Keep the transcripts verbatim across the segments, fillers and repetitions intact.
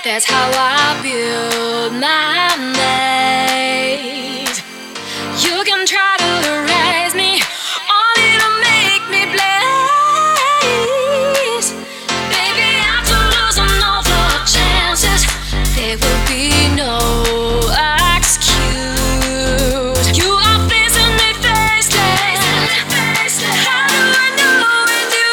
That's how I build my days. You can try to erase me, only to make me blaze. Baby, after losing all the chances, there will be no excuse. You are facing me face to face. How do I know it's you?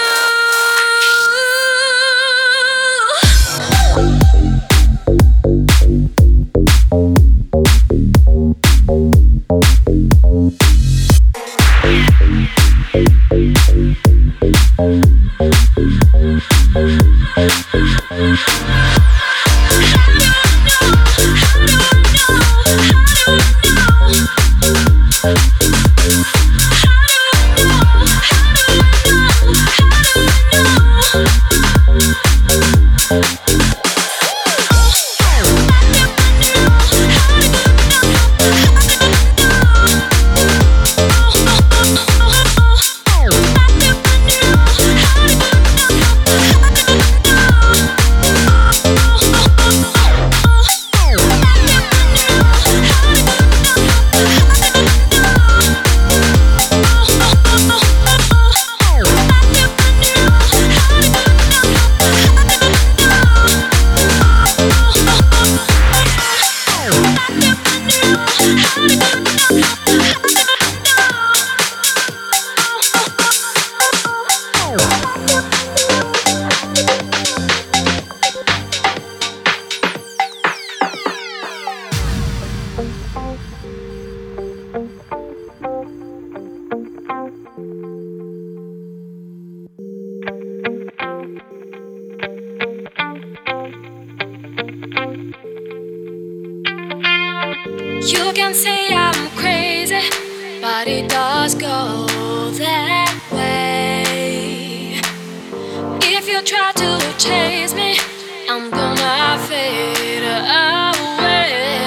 You can say I'm crazy, but it does go that way. If you try to chase me, I'm gonna fade away.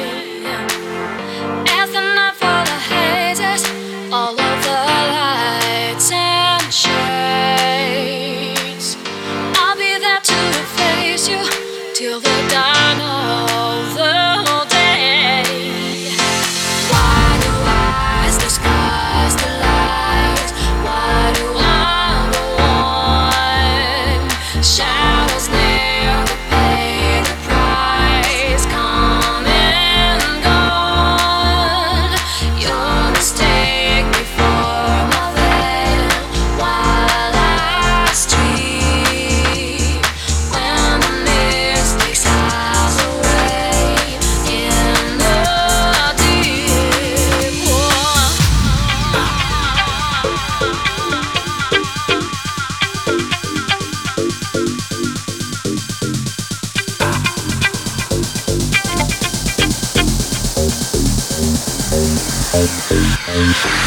As the night for the hazes, all of the lights and shades, I'll be there to face you till the dawn of the Thank you.